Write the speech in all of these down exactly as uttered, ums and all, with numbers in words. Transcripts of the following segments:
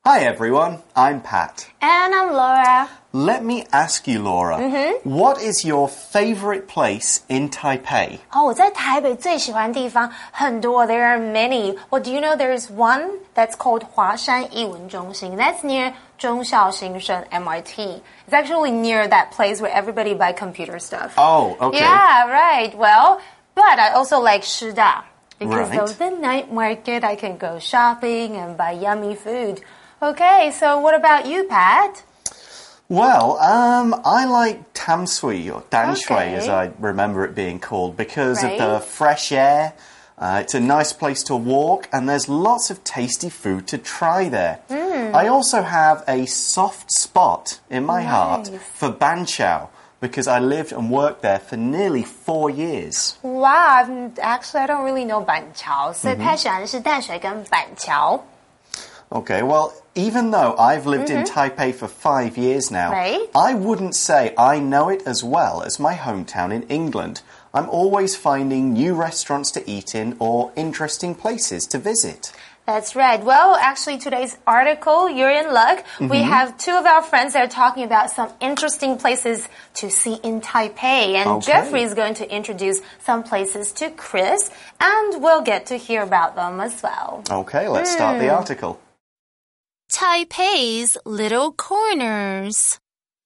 Hi everyone, I'm Pat. And I'm Laura. Let me ask you, Laura, mm-hmm. what is your favorite place in Taipei? 哦，我在台北最喜欢的地方很多 There are many. Well, do you know there's one that's called 华山艺文中心 That's near 忠孝新生 M I T. It's actually near that place where everybody buy computer stuff. Oh, okay. Yeah, right. Well, but I also like Shida. Because right. of the night market, I can go shopping and buy yummy food. Okay, so what about you, Pat? Well, um, I like Tamsui, or Danshui, okay. as I remember it being called, because right. of the fresh air. Uh, it's a nice place to walk, and there's lots of tasty food to try there. Mm. I also have a soft spot in my nice. heart for Banqiao, because I lived and worked there for nearly four years. Wow, I've, actually I don't really know 板桥, so mm-hmm. 太喜欢的是淡水跟板桥. Okay, well, even though I've lived mm-hmm. in Taipei for five years now, right. I wouldn't say I know it as well as my hometown in England. I'm always finding new restaurants to eat in or interesting places to visit. That's right. Well, actually, today's article, you're in luck. Mm-hmm. We have two of our friends that are talking about some interesting places to see in Taipei. And okay. Jeffrey is going to introduce some places to Chris, and we'll get to hear about them as well. Okay, let's mm. start the article. Taipei's Little Corners.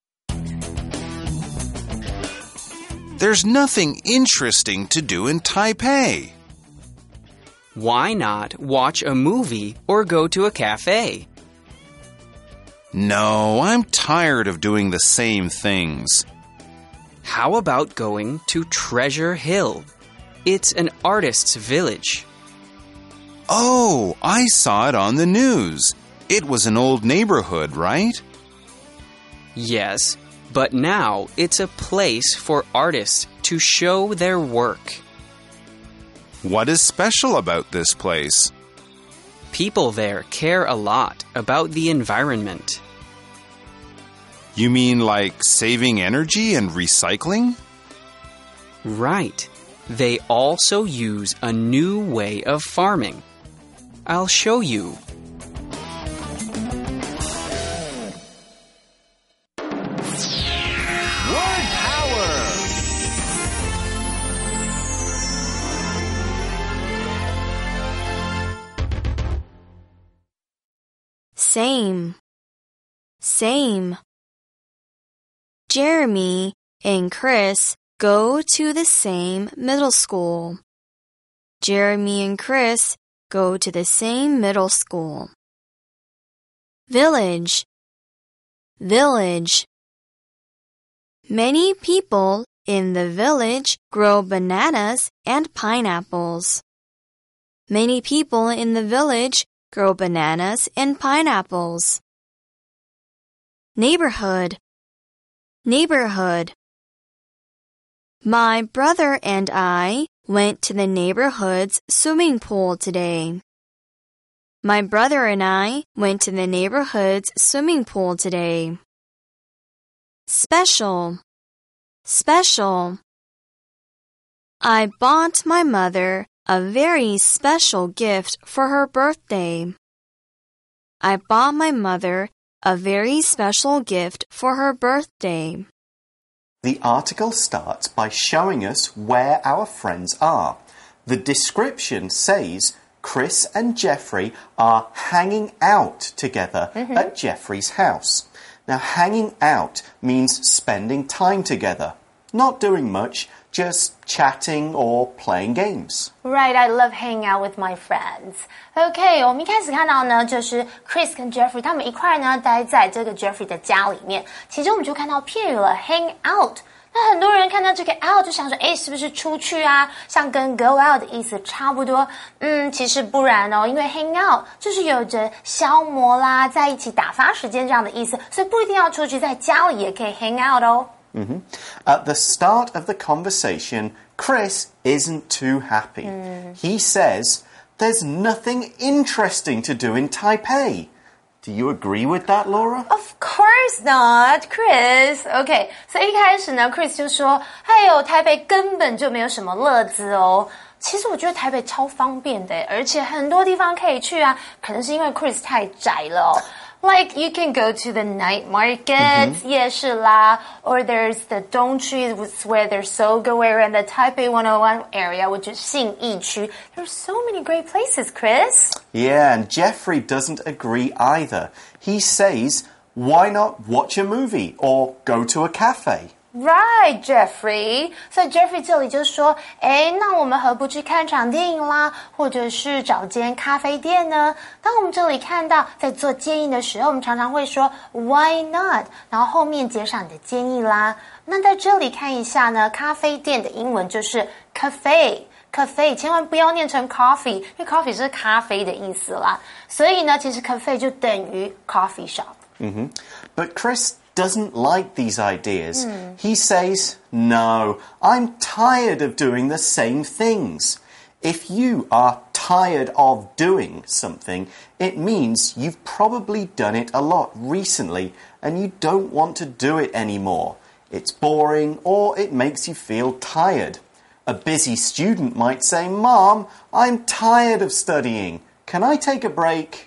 There's nothing interesting to do in Taipei. Why not watch a movie or go to a cafe? No, I'm tired of doing the same things. How about going to Treasure Hill? It's an artist's village. Oh, I saw it on the news. It was an old neighborhood, right? Yes, but now it's a place for artists to show their work. What is special about this place? People there care a lot about the environment. You mean like saving energy and recycling? Right. They also use a new way of farming. I'll show you. Word power! Same. Same. Jeremy and Chris go to the same middle school. Jeremy and Chris go to the same middle school. Village. Village. Many people in the village grow bananas and pineapples. Many people in the village grow bananas and pineapples. Neighborhood. Neighborhood. My brother and I went to the neighborhood's swimming pool today. My brother and I went to the neighborhood's swimming pool today. Special. Special. I bought my mother a very special gift for her birthday. I bought my mother a very special gift for her birthday. The article starts by showing us where our friends are. The description says Chris and Jeffrey are hanging out together mm-hmm. at Jeffrey's house. Now, hanging out means spending time together, not doing much, just chatting or playing games. Right, I love hanging out with my friends. Okay, 我们一开始看到呢，就是 Chris 跟 Jeffrey 他们一块呢待在这个 Jeffrey 的家里面。其中我们就看到片语了 hang out。那很多人看到这个 out 就想说，诶，是不是出去啊？像跟 go out 的意思差不多。嗯，其实不然哦，因为 hang out 就是有着消磨啦，在一起打发时间这样的意思，所以不一定要出去，在家里也可以 hang out 哦。 Mm-hmm. At the start of the conversation, Chris isn't too happy. Mm. He says, "There's nothing interesting to do in Taipei." Do you agree with that, Laura? Of course not, Chris. Okay, 所以一开始呢 ，Chris 就说：“哎呦，台北根本就没有什么乐子哦。”其实我觉得台北超方便的，而且很多地方可以去啊。可能是因为 Chris 太宅了哦。 Like you can go to the night market, 夜市啦, or there's the Dongqu where there's Sogo area and the Taipei one oh one area, which is 信义区. There's so many great places, Chris. Yeah, and Jeffrey doesn't agree either. He says, why not watch a movie or go to a cafe? Right, Jeffrey. 所以 Jeffrey 这里就说，诶，那我们何不去看场电影啦，或者是找间咖啡店呢？当我们这里看到在做建议的时候，我们常常会说 Why not？ 然后后面接上你的建议啦。那在这里看一下呢，咖啡店的英文就是 cafe。cafe 千万不要念成 coffee， 因为 coffee 是咖啡的意思啦。所以呢，其实 cafe 就等于 coffee shop。 嗯哼 But Chris doesn't like these ideas. He says, no, I'm tired of doing the same things. If you are tired of doing something, it means you've probably done it a lot recently and you don't want to do it anymore. It's boring or it makes you feel tired. A busy student might say, Mom, I'm tired of studying. Can I take a break?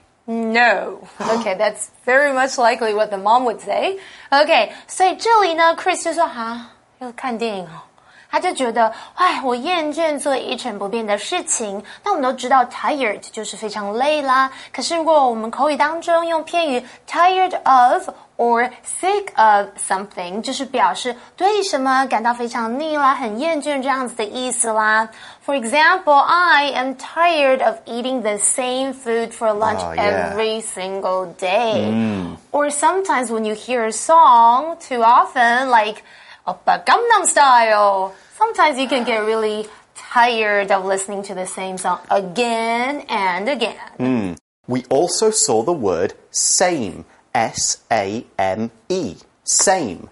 No. Okay, that's very much likely what the mom would say. Okay, 所以这里呢 Chris 就说哈，要看电影哦。他就觉得，哎，我厌倦做一成不变的事情。那我们都知道 tired 就是非常累啦。可是如果我们口语当中用片语 tired of or sick of something， 就是表示对什么感到非常腻啦、很厌倦这样子的意思啦。For example, I am tired of eating the same food for lunch oh, yeah. every single day. Mm. Or sometimes when you hear a song too often, like Oppa Gangnam Style, sometimes you can get really tired of listening to the same song again and again. Mm. We also saw the word same. S A M E. Same.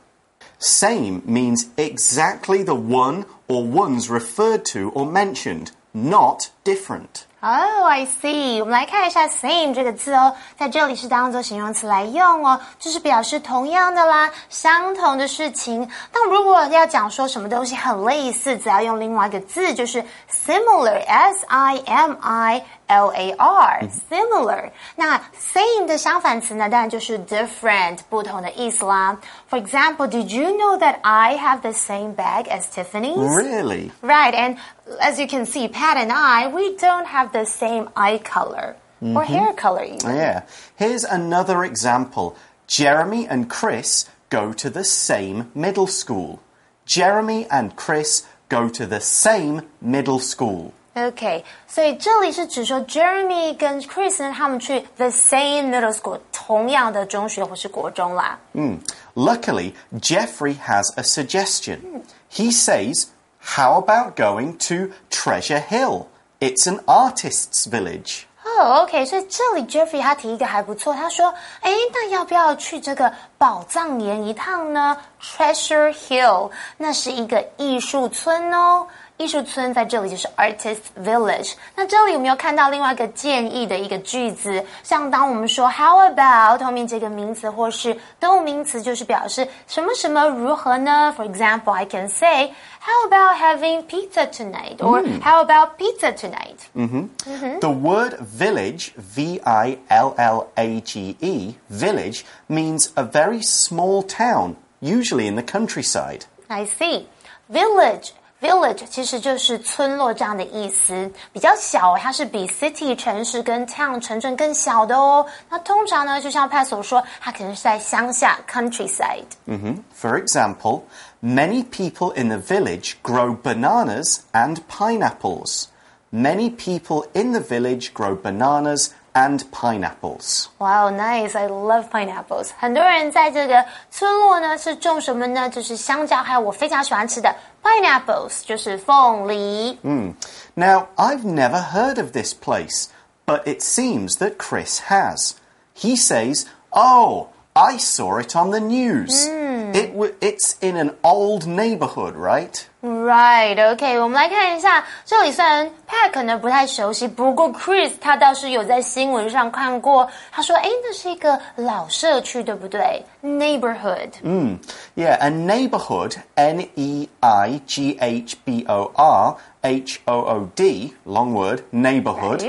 Same means exactly the one or ones referred to or mentioned, not different. Oh, I see. 我们来看一下 same 这个字哦，在这里是当做形容词来用哦，就是表示同样的啦，相同的事情。那如果要讲说什么东西很类似，只要用另外一个字，就是 similar, S I M I L A R, similar. 那 same 的相反词呢，当然就是 different, 不同的意思啦。For example, did you know that I have the same bag as Tiffany's? Really? Right, and as you can see, Pat and I, we don't have the same eye color or hair color even. Yeah. Here's another example. Jeremy and Chris go to the same middle school. Jeremy and Chris go to the same middle school. Okay, 所以这里是指说 Jeremy 跟 Chris 呢，他们去 the same middle school, 同样的中学或是国中啦。 Mm. Luckily, Jeffrey has a suggestion. He says, how about going to Treasure Hill? It's an artist's village. Oh, OK, 所以这里 Jeffrey 他提一个还不错，他说，诶，那要不要去这个宝藏岩一趟呢 ？Treasure Hill， 那是一个艺术村哦。艺术村在这里就是 artist village。那这里有没有看到另外一个建议的一个句子？像当我们说 how about 后面这个名词或是动物名词，就是表示什么什么如何呢 ？For example, I can say how about having pizza tonight, or how about pizza tonight? Mm-hmm. Mm-hmm. The word village, V I L L A G E, village means a very small town, usually in the countryside. I see. Village.Village 其实就是村落这样的意思，比较小，它是比 city 城市跟 town 城镇更小的哦。那通常呢，就像 Pat 所说，它可能是在乡下 countryside。 Mm-hmm. For example, many people in the village grow bananas and pineapples. Many people in the village grow bananas and pineapples. Wow, nice. I love pineapples. 很多人在这个村落呢是种什么呢？就是香蕉，还有我非常喜欢吃的 pineapples， 就是凤梨。 Mm. Now, I've never heard of this place, but it seems that Chris has. He says, oh, I saw it on the news. Mm. It w- it's in an old neighborhood, right? Right, OK, 我们来看一下，这里虽然 Pat 可能不太熟悉，不过 Chris 他倒是有在新闻上看过。他说，诶，那是一个老社区，对不对 ？Neighborhood. Mm. Yeah, a neighborhood, N E I G H B O R H O O D, long word, neighborhood, right.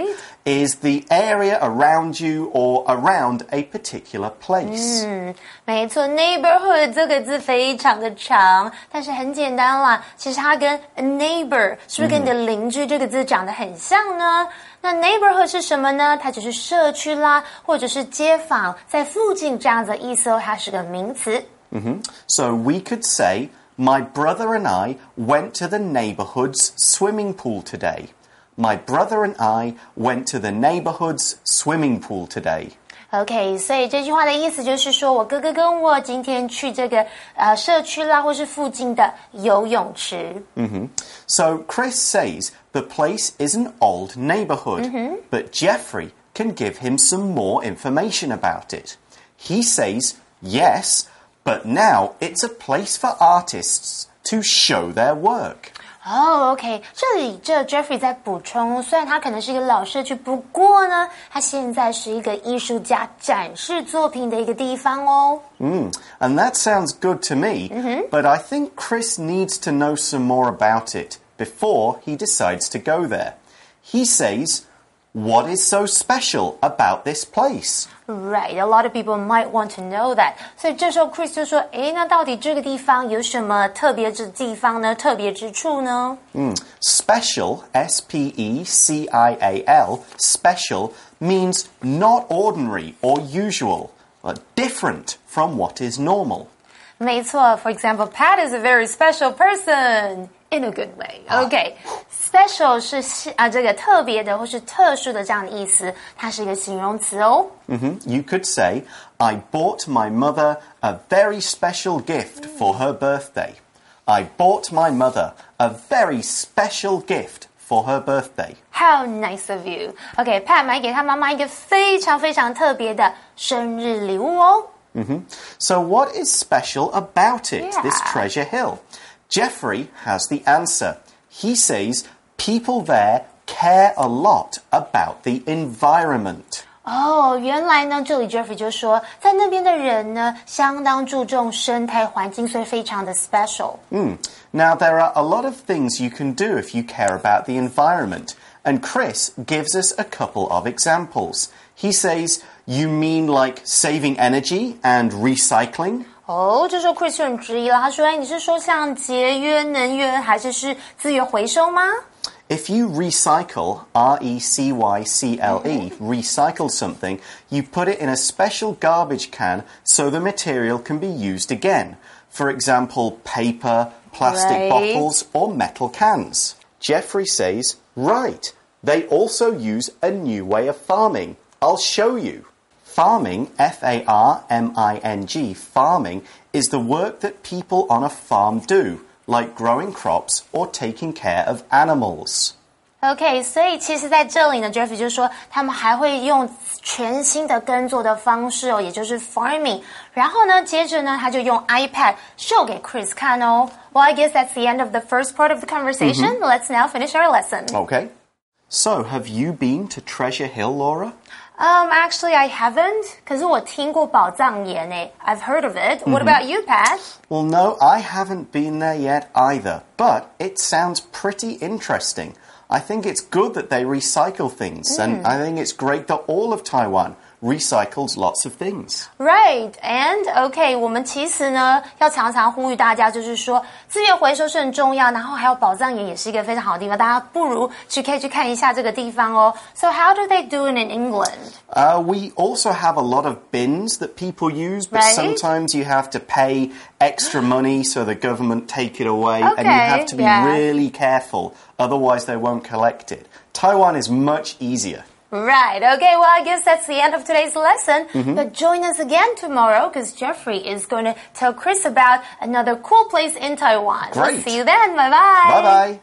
is the area around you or around a particular place. 嗯，没错 ，neighborhood 这个字非常的长，但是很简单啦。其实它跟 a neighbor 是不是跟你的邻居这个字长得很像呢？那 neighborhood 是什么呢？它就是社区啦，或者是街坊，在附近这样子的意思哦，它是个名词。 Mm-hmm. So we could say, my brother and I went to the neighborhood's swimming pool today. My brother and I went to the neighborhood's swimming pool today. OK， 所以这句话的意思就是说，我哥哥跟我今天去这个呃社区啦，或是附近的游泳池。 Mm-hmm. So Chris says the place is an old neighborhood, mm-hmm. but Jeffrey can give him some more information about it. He says, yes, but now it's a place for artists to show their work. 哦、oh, ，OK， 这里这 Jeffrey 在补充，虽然他可能是一个老社区，不过呢，他现在是一个艺术家展示作品的一个地方哦。 Mm, and that sounds good to me, mm-hmm. but I think Chris needs to know some more about it before he decides to go there. He says, what is so special about this place? Right, a lot of people might want to know that. 所以这时候 Chris 就说，诶，那到底这个地方有什么特别之地方呢？特别之处呢？ Mm, special, S P E C I A L, special means not ordinary or usual, but different from what is normal. 没错 For example, Pat is a very special person. In a good way. Okay. Special 是啊这个特别的或是特殊的这样的意思，它是一个形容词哦。 Mm-hmm. You could say, I bought my mother a very special gift for her birthday. I bought my mother a very special gift for her birthday. How nice of you. Okay, Pat 买给他妈妈一个非常非常特别的生日礼物哦。 Mm-hmm. So what is special about it, Yeah. this treasure hill? Jeffrey has the answer. He says people there care a lot about the environment. 哦，原来呢，这里 Jeffrey 就说，在那边的人呢，相当注重生态环境，所以非常的 special。 Mm. Now, there are a lot of things you can do if you care about the environment, and Chris gives us a couple of examples. He says, you mean like saving energy and recycling? 哦，这时候 Chris 就很质疑了，他说：“哎，你是说像节约能源，还是是资源回收吗？” If you recycle, R E C Y C L E, recycle something, you put it in a special garbage can so the material can be used again. For example, paper, plastic Right. bottles, or metal cans. Jeffrey says, right, they also use a new way of farming. I'll show you. Farming, F A R M I N G, farming, is the work that people on a farm do, like growing crops or taking care of animals. OK， 所以其实在这里呢 ，Jeffrey 就说他们还会用全新的耕作的方式哦，也就是 farming。然后呢，接着呢，他就用 iPad 秀给 Chris 看哦。Well, I guess that's the end of the first part of the conversation. Mm-hmm. Let's now finish our lesson. Okay. So, have you been to Treasure Hill, Laura? Um, actually, I haven't. 可是我听过宝藏岩诶 I've heard of it. What about you, Pat? Well, no, I haven't been there yet either, but it sounds pretty interesting. I think it's good that they recycle things, mm. and I think it's great that all of Taiwan recycles lots of things. Right, and okay, 我们其实呢要常常呼吁大家，就是说资源回收是很重要，然后还有宝藏岩也是一个非常好的地方，大家不如去可以去看一下这个地方哦。So how do they do it in England? Uh, we also have a lot of bins that people use, but right? sometimes you have to pay extra money so the government take it away, okay, and you have to be yeah. really careful, otherwise they won't collect it. Taiwan is much easier. Right, okay, well, I guess that's the end of today's lesson. Mm-hmm. But join us again tomorrow because Jeffrey is going to tell Chris about another cool place in Taiwan. Great. We'll see you then. Bye-bye. Bye-bye.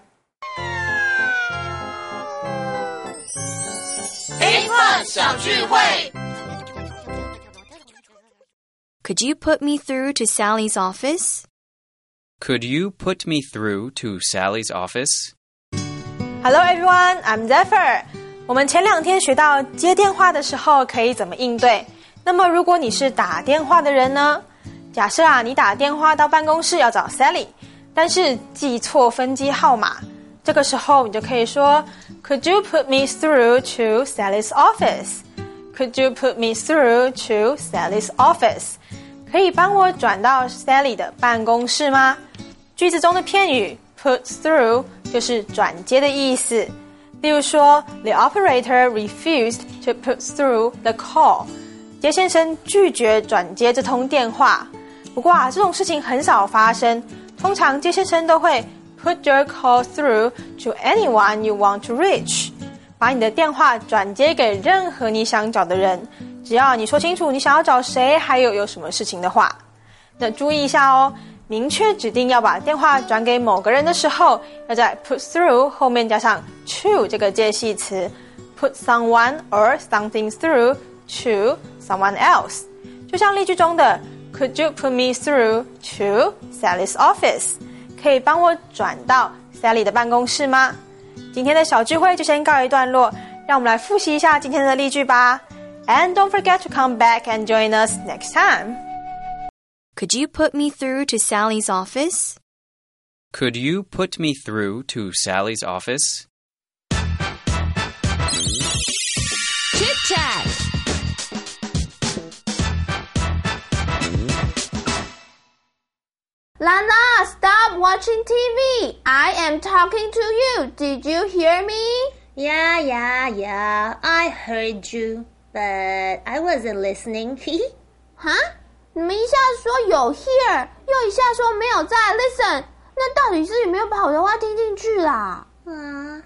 Could you put me through to Sally's office? Could you put me through to Sally's office? Hello everyone, I'm Zephyr. 我们前两天学到接电话的时候可以怎么应对。那么如果你是打电话的人呢？假设啊，你打电话到办公室要找 Sally， 但是记错分机号码，这个时候你就可以说 Could you put me through to Sally's office? Could you put me through to Sally's office? 可以帮我转到 Sally 的办公室吗？句子中的片语 put through 就是转接的意思。例如说 The operator refused to put through the call. 接先生拒绝转接这通电话。不过啊，这种事情很少发生，通常接先生都会 put your call through to anyone you want to reach. 把你的电话转接给任何你想找的人，只要你说清楚你想要找谁，还有有什么事情的话。那注意一下哦，明确指定要把电话转给某个人的时候，要在 put through 后面加上 to 这个介系词 put someone or something through to someone else. 就像例句中的 Could you put me through to Sally's office? 可以帮我转到 Sally 的办公室吗？今天的小聚会就先告一段落，让我们来复习一下今天的例句吧。And don't forget to come back and join us next time. Could you put me through to Sally's office? Could you put me through to Sally's office? Chit Chat. Lana, stop watching T V. I am talking to you. Did you hear me? Yeah, yeah, yeah. I heard you, but I wasn't listening. 哈？你们一下说有 hear， 又一下说没有在 listen， 那到底是有没有把我的话听进去啦？ 啊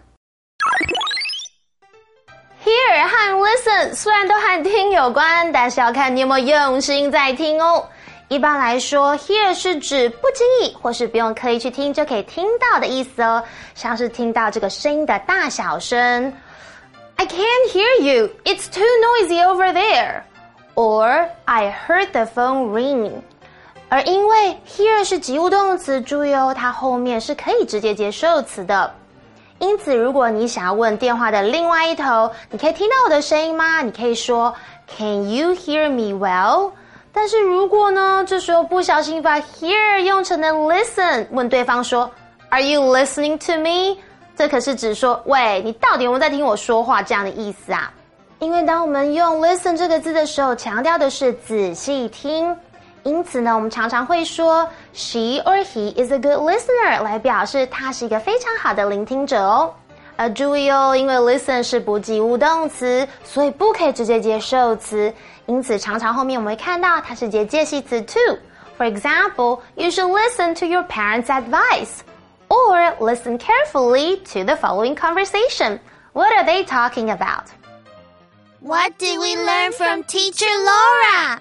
Hear 和 listen 虽然都和听有关，但是要看你有没有用心在听哦。一般来说 hear 是指不经意或是不用刻意去听就可以听到的意思哦，像是听到这个声音的大小声。I can't hear you. It's too noisy over there. Or I heard the phone ring. 而因为 hear 是及物动词，注意哦，它后面是可以直接接受词的。因此如果你想要问电话的另外一头，你可以听到我的声音吗？你可以说 Can you hear me well? 但是如果呢，这时候不小心把 hear 用成了 listen， 问对方说 Are you listening to me? 这可是指说喂，你到底有没有在听我说话这样的意思啊。因为当我们用 listen 这个字的时候，强调的是仔细听，因此呢，我们常常会说 She or he is a good listener 来表示他是一个非常好的聆听者哦。呃，注意哦，因为 listen 是不及物动词，所以不可以直接接受词，因此常常后面我们会看到它是接介系词 to. For example, you should listen to your parents' advice. Or listen carefully to the following conversation. What are they talking about? What did we learn from Teacher Laura?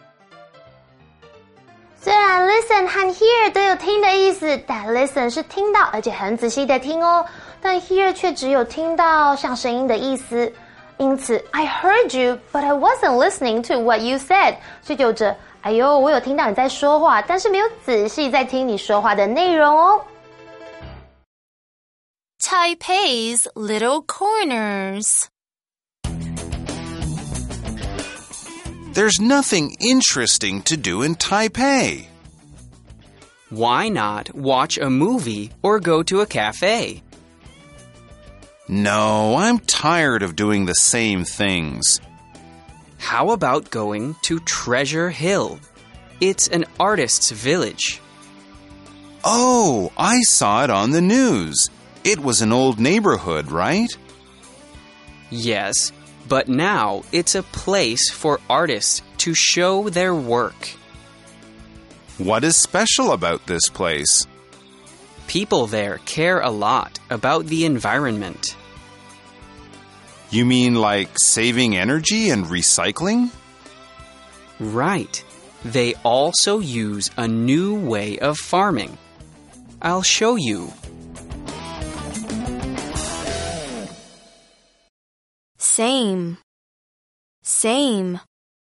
虽然 listen 和 hear 都有听的意思，但 listen 是听到而且很仔细的听哦，但 hear 却只有听到像声音的意思。因此 I heard you, but I wasn't listening to what you said. 所以有着哎呦，我有听到你在说话，但是没有仔细在听你说话的内容哦。 Taipei's Little Corners. There's nothing interesting to do in Taipei. Why not watch a movie or go to a cafe? No, I'm tired of doing the same things. How about going to Treasure Hill? It's an artist's village. Oh, I saw it on the news. It was an old neighborhood, right? Yes, but now it's a place for artists to show their work. What is special about this place? People there care a lot about the environment. You mean like saving energy and recycling? Right. They also use a new way of farming. I'll show you. Same. Same.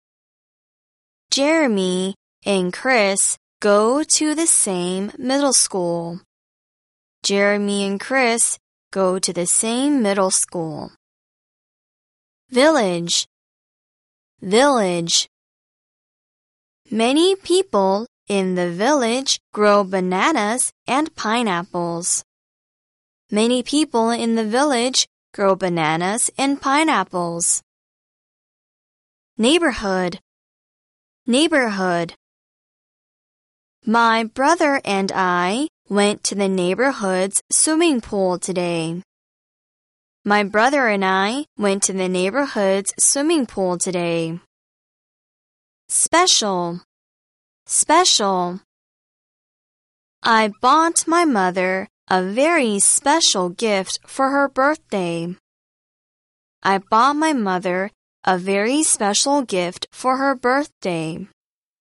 Jeremy and Chris go to the same middle school. Jeremy and Chris go to the same middle school. Village. Village. Many people in the village grow bananas and pineapples. Many people in the village grow bananas and pineapples. Neighborhood, neighborhood. My brother and I went to the neighborhood's swimming pool today. My brother and I went to the neighborhood's swimming pool today. Special, special. I bought my mother a very special gift for her birthday. I bought my mother a very special gift for her birthday.